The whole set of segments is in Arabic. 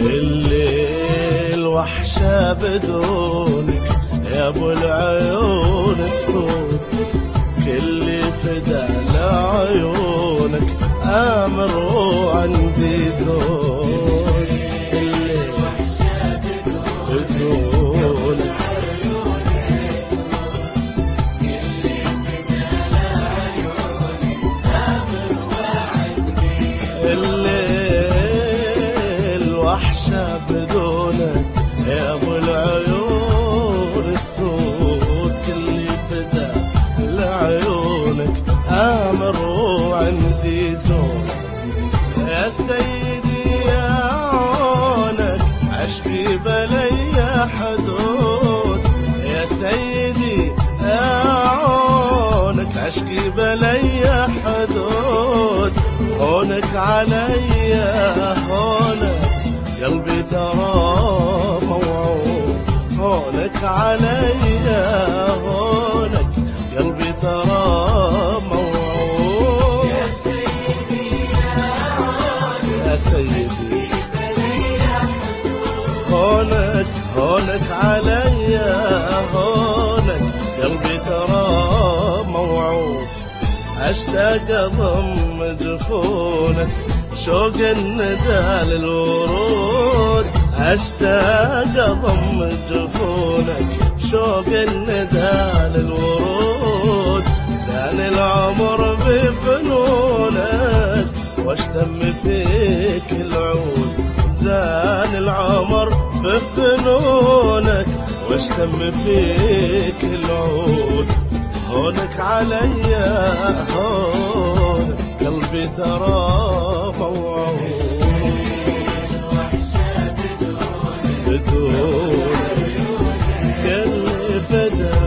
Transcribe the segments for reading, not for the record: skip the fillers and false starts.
الليل وحشة بدونك يا ابو العيون السود، كلي فدا لعيونك امر وعندي زود. الليل وحشة بدونك وحشة بدونك يا ابو العيون السود، كلي فدا لعيونك امر وعندي زود. يا سيدي يا عونك عشقي بلي حدود، يا سيدي يا عونك عشقي بلي حدود. هونك عليا هونك قلبي ترى موعود، هونك عليا هونك قلبي ترى موعود. يا سيدي يا عونك يا سيدي هونك هونك عليا هونك قلبي ترى موعود. اشتاق اضم جفونك شوق الندى للورود، اشتاق اضم جفونك شوق الندى للورود. زان العمر بفنونك واشتم فيك العود، زان العمر بفنونك واشتم فيك العود. هونك عليا هونك قلبي ترى موعود. بدونك كل فدا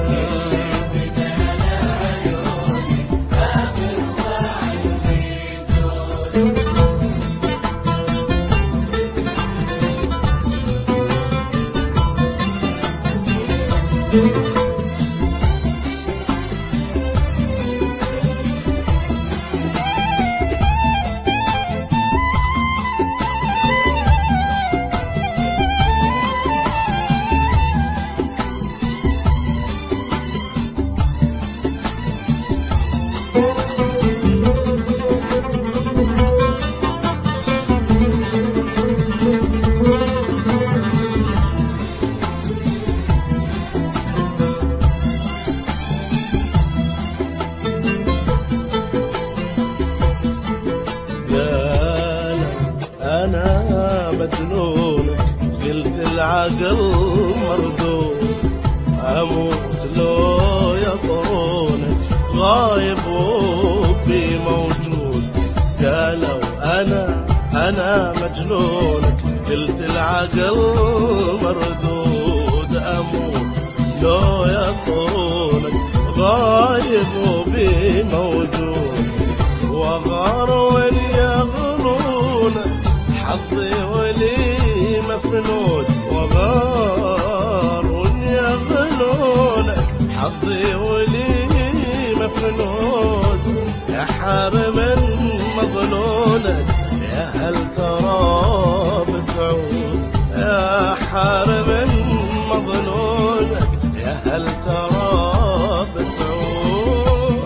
أنا مجنونك، قلت العقل مردود، أموت لو يطرونك غايب وبي موجود. قالوا أنا مجنونك، قلت العقل مردود، أموت لو يطرونك غايب وبي موجود. وغار وين يغرونك حظي ولي مفنود، وغار يغلونك حظي ولي مفنود. يا حارما مظنونك يا هل ترى بتعود، يا حارما مظنونك يا هل ترى بتعود.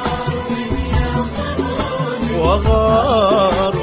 وغار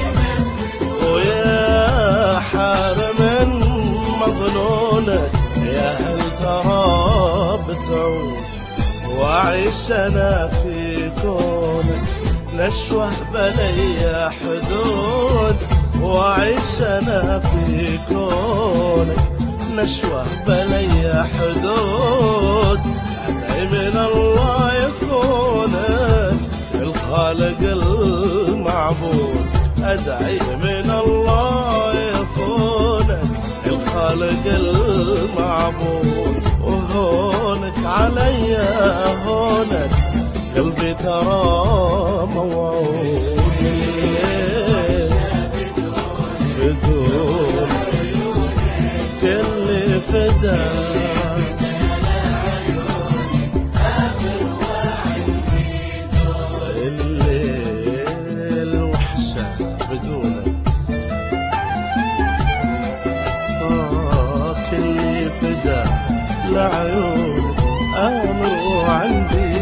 ويا حارما مظنونك يا هل ترى بتعود. وأعيش أنا في كونك نشوه بلي حدود، وأعيش أنا في كونك نشوه بلي حدود. أدعي من الله يصونك الخالق المعبود، أدعي من الله يصونك الخالق المعبود. وهونك عليا هونك قلبي ترى موعود. بدون كل فدا الليل وحشة بدونك لعيونك امر وعندي